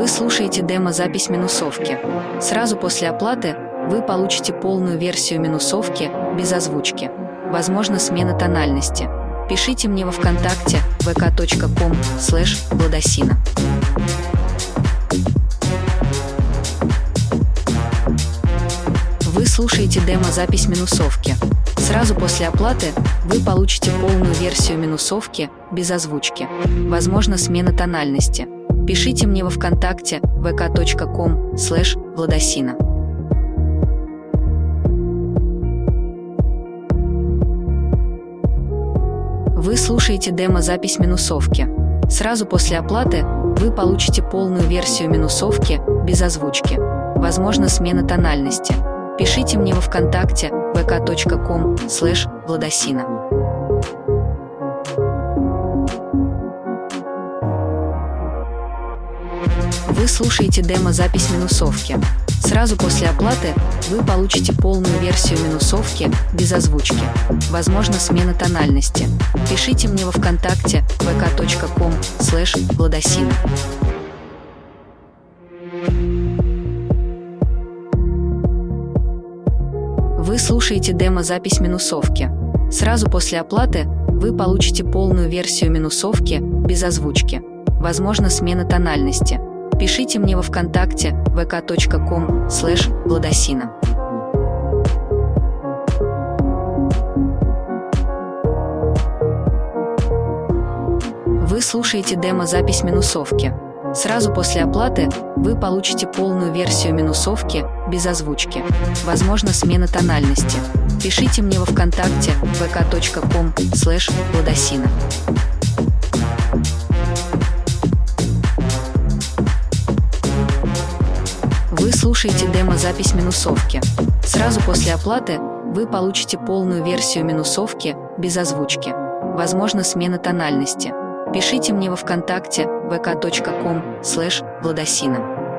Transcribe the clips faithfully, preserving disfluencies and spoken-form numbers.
Вы слушаете демо-запись минусовки. Сразу после оплаты вы получите полную версию минусовки без озвучки. Возможно, смена тональности. Пишите мне во ВКонтакте вэ ка точка ком слэш владосина. Вы слушаете демо-запись минусовки. Сразу после оплаты вы получите полную версию минусовки без озвучки. Возможно, смена тональности. Пишите мне во ВКонтакте вэ ка точка ком слэш владосина. Вы слушаете демо-запись минусовки. Сразу после оплаты вы получите полную версию минусовки без озвучки. Возможно, смена тональности. Пишите мне во ВКонтакте вэ ка точка ком слэш владосина. Вы слушаете демо-запись минусовки. Сразу после оплаты вы получите полную версию минусовки без озвучки. Возможно, смена тональности. Пишите мне во ВКонтакте вэ ка точка ком слэш владосина. Вы слушаете демо-запись минусовки. Сразу после оплаты вы получите полную версию минусовки без озвучки. Возможно, смена тональности. Пишите мне во ВКонтакте вэ ка точка ком слэш владосина. Вы слушаете демо-запись минусовки. Сразу после оплаты вы получите полную версию минусовки без озвучки. Возможно, смена тональности. Пишите мне во ВКонтакте вэ ка точка ком слэш владосина. Вы слушаете демо-запись минусовки. Сразу после оплаты вы получите полную версию минусовки без озвучки. Возможно, смена тональности. Пишите мне во ВКонтакте вэ ка точка ком слэш владосина.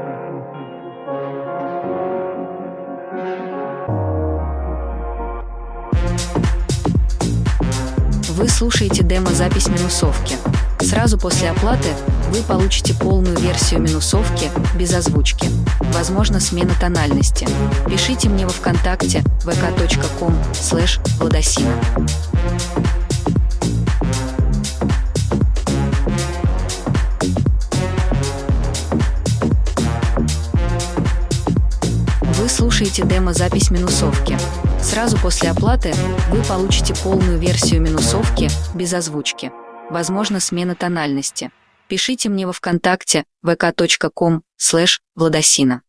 Вы слушаете демо-запись минусовки. Сразу после оплаты вы получите полную версию минусовки без озвучки. Возможно, смена тональности. Пишите мне во ВКонтакте вэ ка точка ком слэш владосина. Вы слушаете демо-запись минусовки. Сразу после оплаты вы получите полную версию минусовки без озвучки. Возможно, смена тональности. Пишите мне во ВКонтакте вэ ка точка ком слэш владосина.